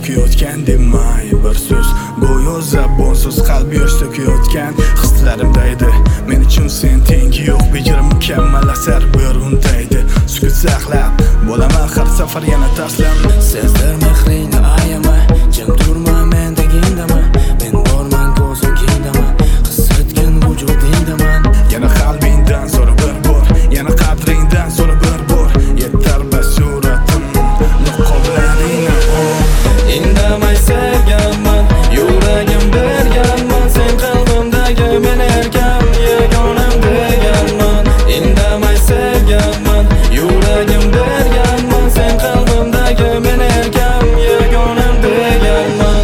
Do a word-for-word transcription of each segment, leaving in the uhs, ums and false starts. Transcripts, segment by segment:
to'kayotgan demay bir so'z, go'yo zabonsiz qalb yosh to'kayotgan hislarimda edi. Men uchun sen tengi yo'q, bejirim mukammal asar buyruqdaydi. Sukut saqlab bo'laman har safar yana taslim. Sezdir mehringni ayama, jim turma mendagi indama. Men borman ko'zingdaman, his etgan vujudingdaman. Yana qalbingdan so'ra bir bor, yana qadringdan so'ra bir bor. Yetar basuratim, niqoblaringni ol. Indamay sevganman, yuragim berganman. Sen qalbimdagi men erkam, yagonam deganman. Indamay sevganman, yuragim berganman. Sen qalbimdagi men erkam, yagonam deganman.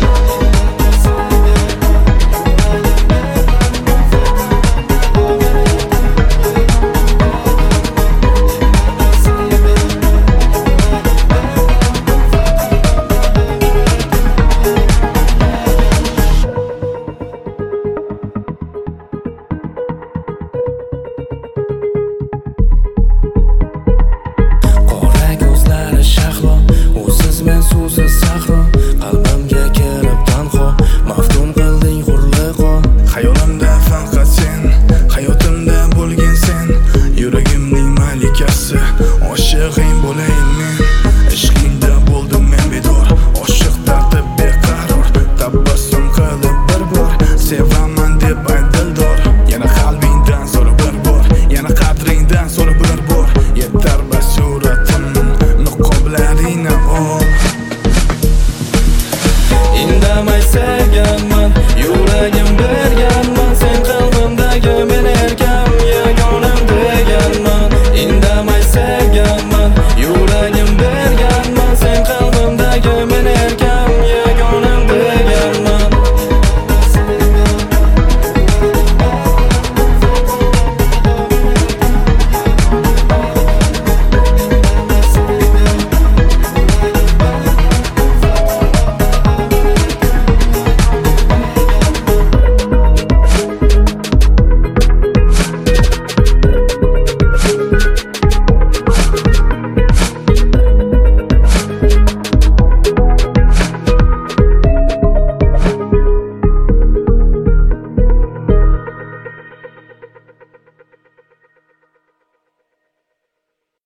Men suvsiz sahro, qalbimga kirib tanho, maftun qilding hurliqo. Hayolimda faqat sen, hayotimda bo'lgan sen, yuragimning malikasi, oshig'ing bo'layin men.